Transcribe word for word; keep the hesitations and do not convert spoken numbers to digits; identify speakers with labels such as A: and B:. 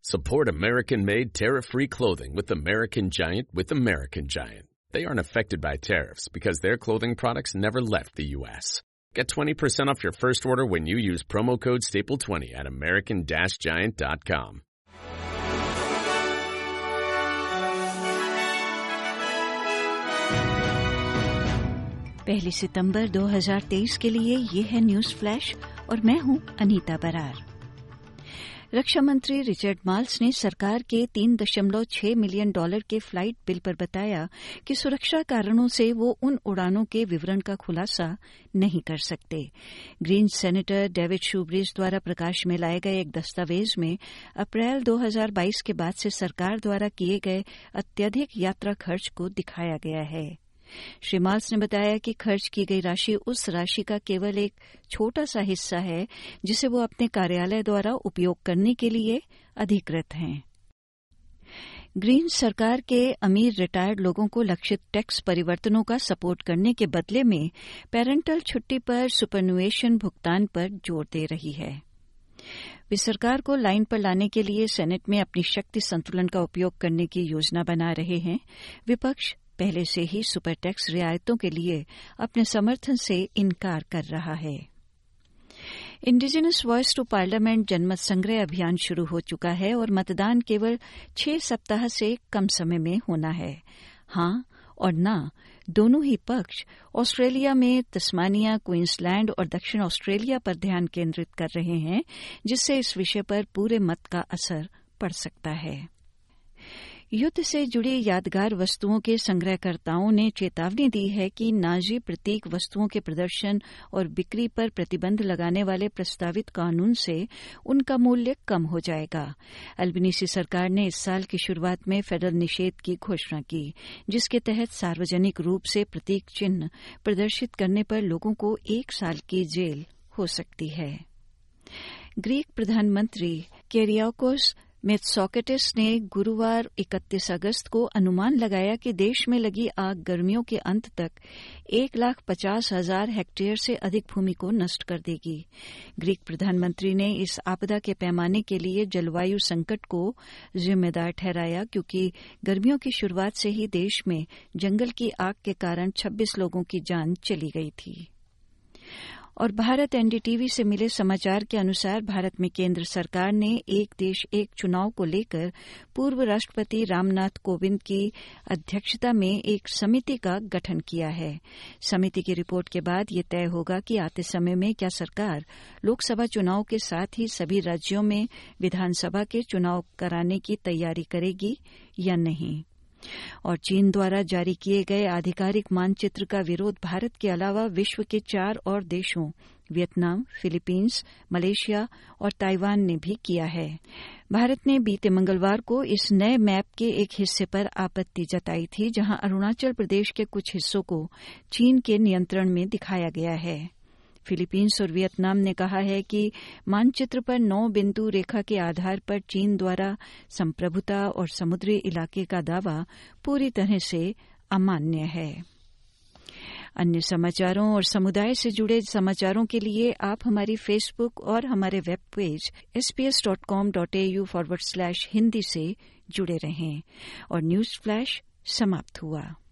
A: Support American-made tariff-free clothing with American Giant with American Giant. They aren't affected by tariffs because their clothing products never left the U S. Get twenty percent off your first order when you use promo code staple twenty at american giant dot com.
B: पहली सितंबर दो हज़ार तेईस के लिए ये है news flash और मैं हूं अनीता बरार। रक्षा मंत्री रिचर्ड माल्स ने सरकार के तीन दशमलव छह मिलियन डॉलर के फ्लाइट बिल पर बताया कि सुरक्षा कारणों से वो उन उड़ानों के विवरण का खुलासा नहीं कर सकते। ग्रीन सेनेटर डेविड शूब्रिज द्वारा प्रकाश में लाए गए एक दस्तावेज में अप्रैल दो हज़ार बाईस के बाद से सरकार द्वारा किए गए अत्यधिक यात्रा खर्च को दिखाया गया है। श्री माल्स ने बताया कि खर्च की गई राशि उस राशि का केवल एक छोटा सा हिस्सा है जिसे वो अपने कार्यालय द्वारा उपयोग करने के लिए अधिकृत हैं। ग्रीन सरकार के अमीर रिटायर्ड लोगों को लक्षित टैक्स परिवर्तनों का सपोर्ट करने के बदले में पेरेंटल छुट्टी पर सुपरनुएशन भुगतान पर जोर दे रही है। वे सरकार को लाइन पर लाने के लिए सेनेट में अपनी शक्ति संतुलन का उपयोग करने की योजना बना रहे हैं। विपक्ष पहले से ही सुपर टैक्स रियायतों के लिए अपने समर्थन से इनकार कर रहा है। इंडिजिनस वॉइस टू पार्लियामेंट जनमत संग्रह अभियान शुरू हो चुका है और मतदान केवल छह सप्ताह से कम समय में होना है। हां और ना दोनों ही पक्ष ऑस्ट्रेलिया में तस्मानिया, क्वींसलैंड और दक्षिण ऑस्ट्रेलिया पर ध्यान केंद्रित कर रहे हैं, जिससे इस विषय पर पूरे मत का असर पड़ सकता है। युद्ध से जुड़ी यादगार वस्तुओं के संग्रहकर्ताओं ने चेतावनी दी है कि नाजी प्रतीक वस्तुओं के प्रदर्शन और बिक्री पर प्रतिबंध लगाने वाले प्रस्तावित कानून से उनका मूल्य कम हो जाएगा। अल्बनीसी सरकार ने इस साल की शुरुआत में फेडरल निषेध की घोषणा की, जिसके तहत सार्वजनिक रूप से प्रतीक चिन्ह प्रदर्शित करने पर लोगों को एक साल की जेल हो सकती है। ग्रीक प्रधानमंत्री किरियाकोस मित्सोटाकिस ने गुरुवार इकतीस अगस्त को अनुमान लगाया कि देश में लगी आग गर्मियों के अंत तक एक लाख पचास हजार हेक्टेयर से अधिक भूमि को नष्ट कर देगी। ग्रीक प्रधानमंत्री ने इस आपदा के पैमाने के लिए जलवायु संकट को जिम्मेदार ठहराया, क्योंकि गर्मियों की शुरुआत से ही देश में जंगल की आग के कारण छब्बीस लोगों की जान चली गई थी। और भारत एनडीटीवी से मिले समाचार के अनुसार भारत में केंद्र सरकार ने एक देश एक चुनाव को लेकर पूर्व राष्ट्रपति रामनाथ कोविंद की अध्यक्षता में एक समिति का गठन किया है। समिति की रिपोर्ट के बाद ये तय होगा कि आते समय में क्या सरकार लोकसभा चुनाव के साथ ही सभी राज्यों में विधानसभा के चुनाव कराने की तैयारी करेगी या नहीं। और चीन द्वारा जारी किए गए आधिकारिक मानचित्र का विरोध भारत के अलावा विश्व के चार और देशों वियतनाम, फिलीपींस, मलेशिया और ताइवान ने भी किया है। भारत ने बीते मंगलवार को इस नए मैप के एक हिस्से पर आपत्ति जताई थी, जहां अरुणाचल प्रदेश के कुछ हिस्सों को चीन के नियंत्रण में दिखाया गया है। फिलीपींस और वियतनाम ने कहा है कि मानचित्र पर नौ बिंदु रेखा के आधार पर चीन द्वारा संप्रभुता और समुद्री इलाके का दावा पूरी तरह से अमान्य है। अन्य समाचारों और समुदाय से जुड़े समाचारों के लिए आप हमारी फेसबुक और हमारे web page S P S dot com dot A U forward slash Hindi से जुड़े रहें। और न्यूज फ्लैश समाप्त हुआ।